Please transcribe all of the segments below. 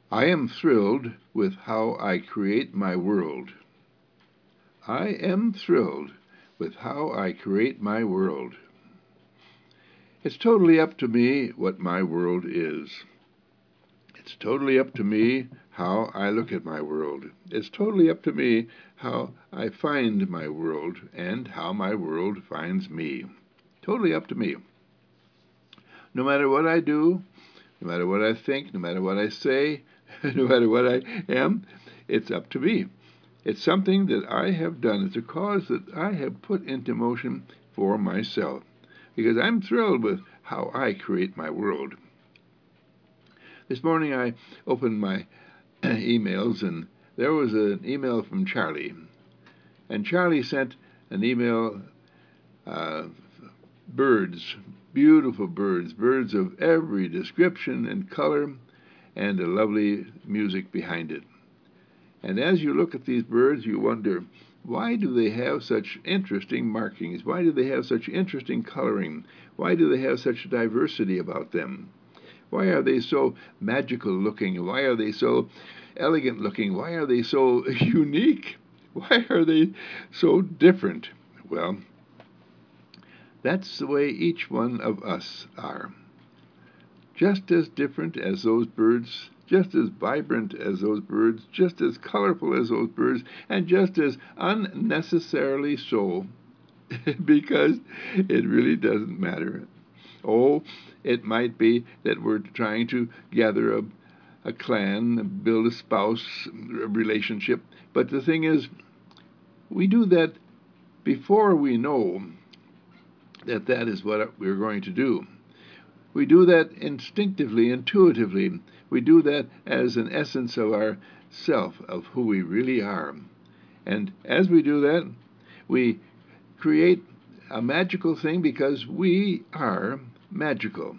I am thrilled with how I create my world. I am thrilled with how I create my world. It's totally up to me what my world is. It's totally up to me how I look at my world. It's totally up to me how I find my world and how my world finds me. Totally up to me. No matter what I do, no matter what I think, no matter what I say, no matter what I am, it's up to me. It's something that I have done. It's a cause that I have put into motion for myself because I'm thrilled with how I create my world. This morning I opened my emails and there was an email from Charlie. And Charlie sent an email, uh, birds, beautiful birds, birds of every description and color, and a lovely music behind it. And as you look at these birds, you wonder, why do they have such interesting markings? Why do they have such interesting coloring? Why do they have such diversity about them? Why are they so magical looking? Why are they so elegant looking? Why are they so unique? Why are they so different? Well, that's the way each one of us are. Just as different as those birds, just as vibrant as those birds, just as colorful as those birds, and just as unnecessarily so, because it really doesn't matter. Oh, it might be that we're trying to gather a clan, build a spouse relationship, but the thing is, we do that before we know that that is what we're going to do. We do that instinctively, intuitively. We do that as an essence of our self, of who we really are. And as we do that, we create a magical thing because we are magical.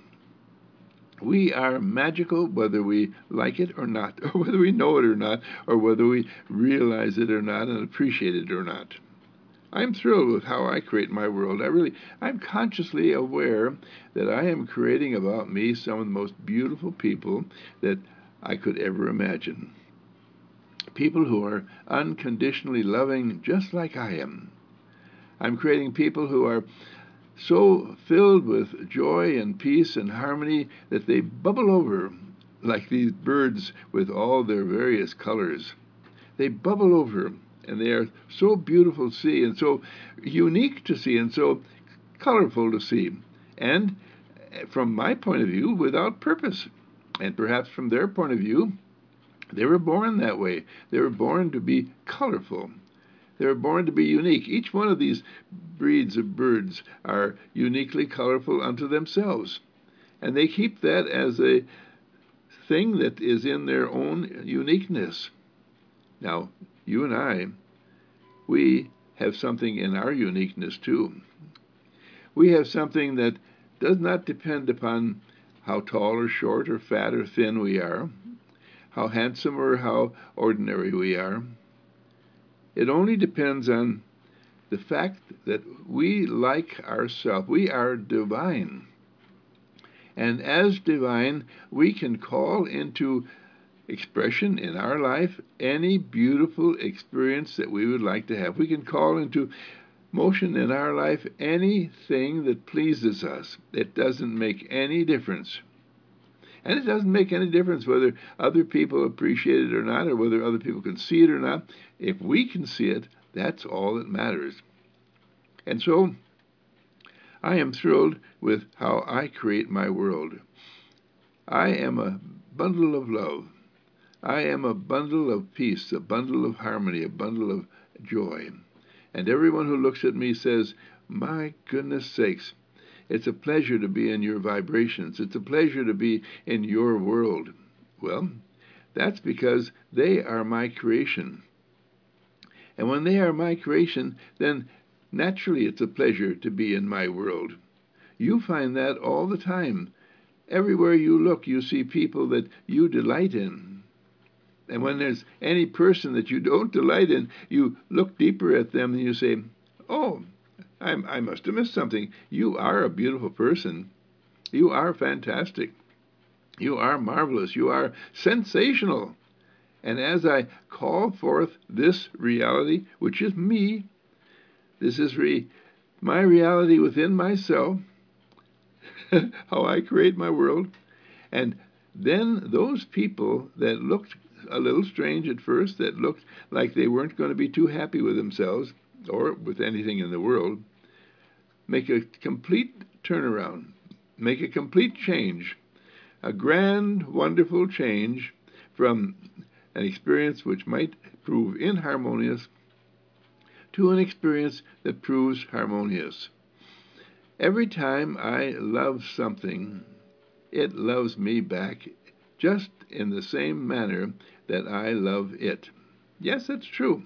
We are magical whether we like it or not, or whether we know it or not, or whether we realize it or not and appreciate it or not. I'm thrilled with how I create my world. I'm consciously aware that I am creating about me some of the most beautiful people that I could ever imagine. People who are unconditionally loving just like I am. I'm creating people who are so filled with joy and peace and harmony that they bubble over like these birds with all their various colors. They bubble over and they are so beautiful to see and so unique to see and so colorful to see. And from my point of view, without purpose. And perhaps from their point of view, they were born that way. They were born to be colorful. They were born to be unique. Each one of these breeds of birds are uniquely colorful unto themselves. And they keep that as a thing that is in their own uniqueness. Now, you and I, we have something in our uniqueness too. We have something that does not depend upon how tall or short or fat or thin we are, how handsome or how ordinary we are. It only depends on the fact that we like ourselves. We are divine. And as divine, we can call into expression in our life any beautiful experience that we would like to have. We can call into motion in our life anything that pleases us. It doesn't make any difference. And it doesn't make any difference whether other people appreciate it or not, or whether other people can see it or not. If we can see it, that's all that matters. And so I am thrilled with how I create my world. I am a bundle of love. I am a bundle of peace, a bundle of harmony, a bundle of joy. And everyone who looks at me says, my goodness sakes, it's a pleasure to be in your vibrations. It's a pleasure to be in your world. Well, that's because they are my creation. And when they are my creation, then naturally it's a pleasure to be in my world. You find that all the time. Everywhere you look, you see people that you delight in. And when there's any person that you don't delight in, you look deeper at them and you say, oh, I must have missed something. You are a beautiful person. You are fantastic. You are marvelous. You are sensational. And as I call forth this reality, which is me, this is my reality within myself, how I create my world, and then those people that looked a little strange at first, that looked like they weren't going to be too happy with themselves or with anything in the world, make a complete turnaround, make a complete change, a grand, wonderful change from an experience which might prove inharmonious to an experience that proves harmonious. Every time I love something, it loves me back just in the same manner that I love it. Yes, that's true.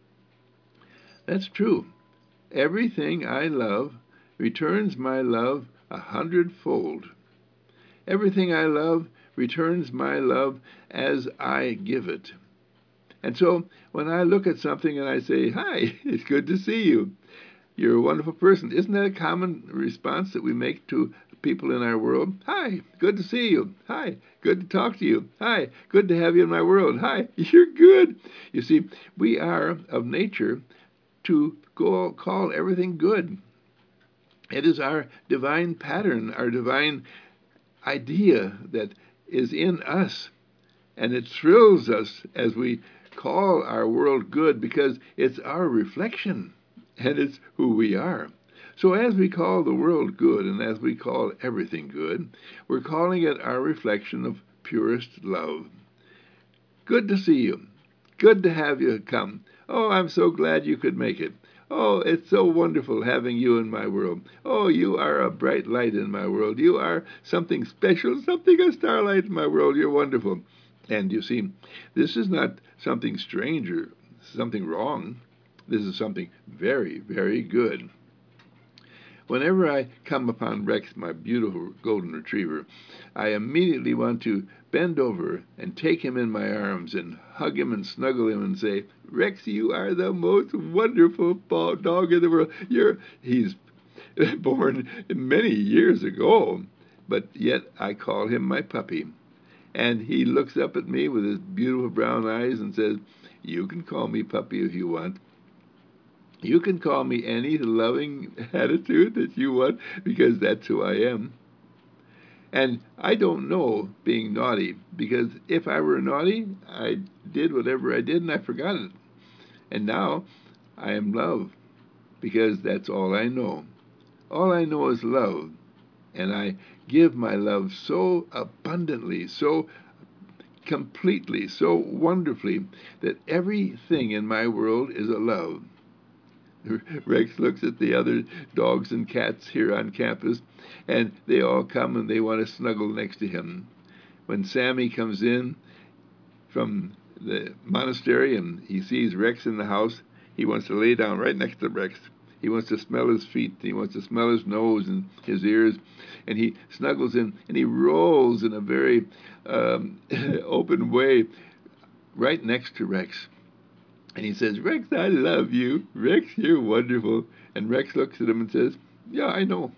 That's true. Everything I love returns my love 100-fold. Everything I love returns my love as I give it. And so when I look at something and I say, "Hi, it's good to see you. You're a wonderful person." Isn't that a common response that we make to people in our world? "Hi, good to see you. Hi, good to talk to you. Hi, good to have you in my world. Hi, you're good." You see, we are of nature to call everything good. It is our divine pattern, our divine idea that is in us. And it thrills us as we call our world good because it's our reflection and it's who we are. So as we call the world good and as we call everything good, we're calling it our reflection of purest love. Good to see you. Good to have you come. Oh, I'm so glad you could make it. Oh, it's so wonderful having you in my world. Oh, you are a bright light in my world. You are something special, something a starlight in my world. You're wonderful. And you see, this is not something strange or something wrong. This is something very, very good. Whenever I come upon Rex, my beautiful golden retriever, I immediately want to bend over and take him in my arms and hug him and snuggle him and say, "Rex, you are the most wonderful dog in the world." He's born many years ago, but yet I call him my puppy. And he looks up at me with his beautiful brown eyes and says, "You can call me puppy if you want. You can call me any loving attitude that you want because that's who I am." And I don't know being naughty because if I were naughty, I did whatever I did and I forgot it. And now I am love because that's all I know. All I know is love. And I give my love so abundantly, so completely, so wonderfully, that everything in my world is a love. Rex looks at the other dogs and cats here on campus, and they all come and they want to snuggle next to him. When Sammy comes in from the monastery and he sees Rex in the house, he wants to lay down right next to Rex. He wants to smell his feet, he wants to smell his nose and his ears, and he snuggles in and he rolls in a very open way right next to Rex. And he says, "Rex, I love you. Rex, you're wonderful." And Rex looks at him and says, "Yeah, I know."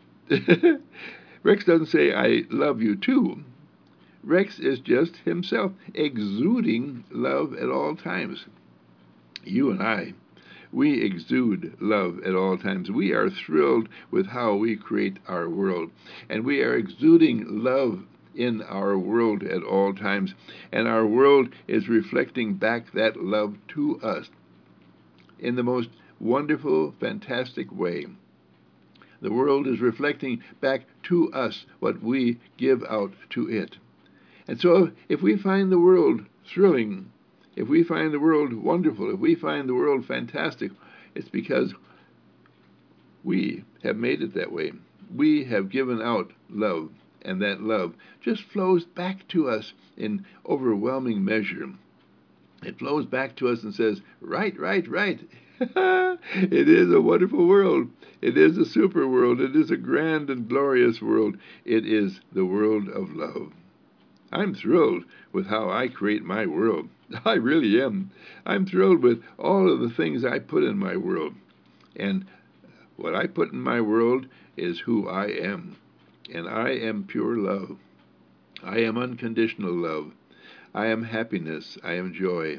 Rex doesn't say, "I love you too." Rex is just himself, exuding love at all times. You and I, we exude love at all times. We are thrilled with how we create our world. And we are exuding love in our world at all times. And our world is reflecting back that love to us in the most wonderful, fantastic way. The world is reflecting back to us what we give out to it. And so if we find the world thrilling, if we find the world wonderful, if we find the world fantastic, it's because we have made it that way. We have given out love, and that love just flows back to us in overwhelming measure. It flows back to us and says, "Right, right, right." It is a wonderful world. It is a super world. It is a grand and glorious world. It is the world of love. I'm thrilled with how I create my world. I really am. I'm thrilled with all of the things I put in my world. And what I put in my world is who I am. And I am pure love. I am unconditional love. I am happiness. I am joy.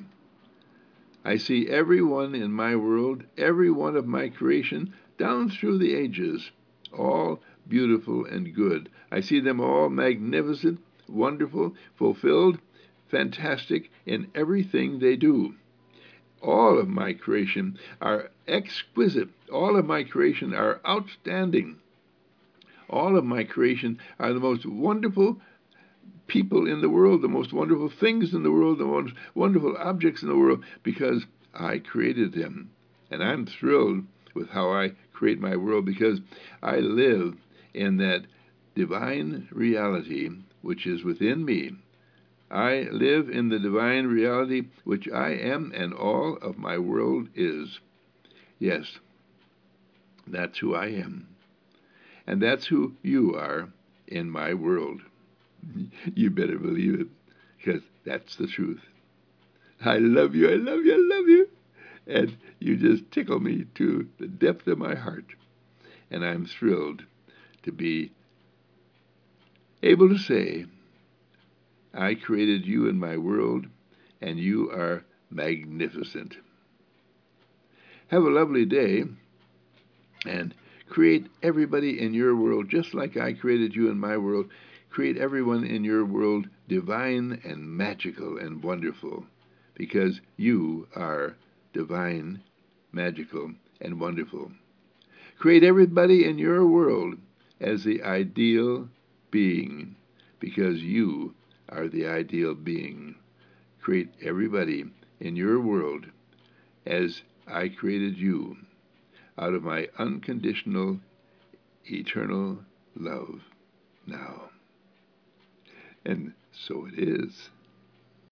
I see everyone in my world, every one of my creation, down through the ages, all beautiful and good. I see them all magnificent, wonderful, fulfilled, fantastic in everything they do. All of my creation are exquisite. All of my creation are outstanding. All of my creation are the most wonderful people in the world, the most wonderful things in the world, the most wonderful objects in the world, because I created them. And I'm thrilled with how I create my world because I live in that divine reality which is within me. I live in the divine reality which I am and all of my world is. Yes, that's who I am. And that's who you are in my world. You better believe it, because that's the truth. I love you, I love you, I love you. And you just tickle me to the depth of my heart. And I'm thrilled to be able to say, I created you in my world, and you are magnificent. Have a lovely day, and create everybody in your world just like I created you in my world. Create everyone in your world divine and magical and wonderful, because you are divine, magical, and wonderful. Create everybody in your world as the ideal being, because you are the ideal being. Create everybody in your world as I created you, out of my unconditional, eternal love now. And so it is.